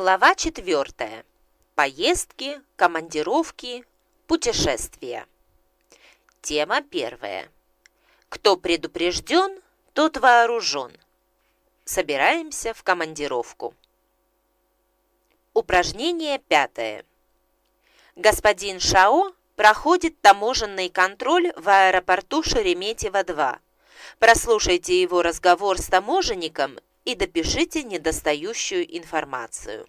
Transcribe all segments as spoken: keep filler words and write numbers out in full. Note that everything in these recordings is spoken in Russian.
Глава четвертая. Поездки, командировки, путешествия. Тема первая. Кто предупрежден, тот вооружен. Собираемся в командировку. Упражнение пятое. Господин Шао проходит таможенный контроль в аэропорту Шереметьево-два. Прослушайте его разговор с таможенником и допишите недостающую информацию.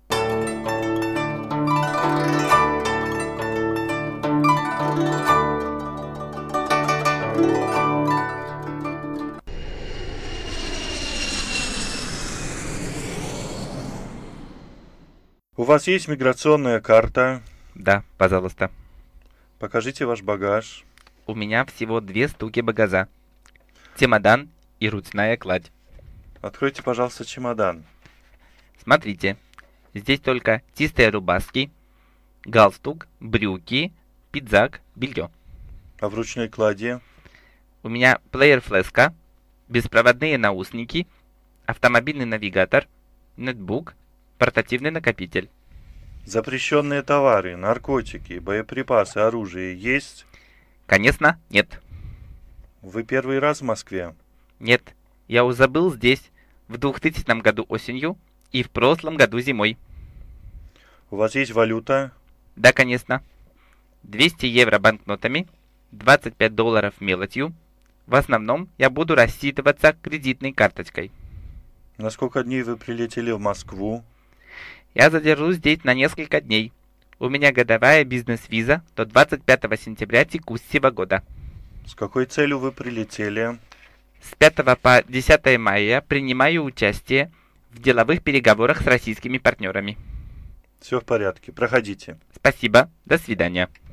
У вас есть миграционная карта? Да, пожалуйста. Покажите ваш багаж. У меня всего две штуки багажа. Чемодан и ручная кладь. Откройте, пожалуйста, чемодан. Смотрите, здесь только чистые рубашки, галстук, брюки, пиджак, белье. А в ручной кладе? У меня плеер-флешка, беспроводные наушники, автомобильный навигатор, ноутбук, портативный накопитель. Запрещенные товары, наркотики, боеприпасы, оружие есть? Конечно, нет. Вы первый раз в Москве? Нет, я уже был здесь в двухтысячном году осенью и в прошлом году зимой. У вас есть валюта? Да, конечно. двести евро банкнотами, двадцать пять долларов мелочью. В основном я буду рассчитываться кредитной карточкой. На сколько дней вы прилетели в Москву? Я задержусь здесь на несколько дней. У меня годовая бизнес-виза до двадцать пятого сентября текущего года. С какой целью вы прилетели? С пятого по десятое мая принимаю участие в деловых переговорах с российскими партнерами. Все в порядке, проходите. Спасибо, до свидания.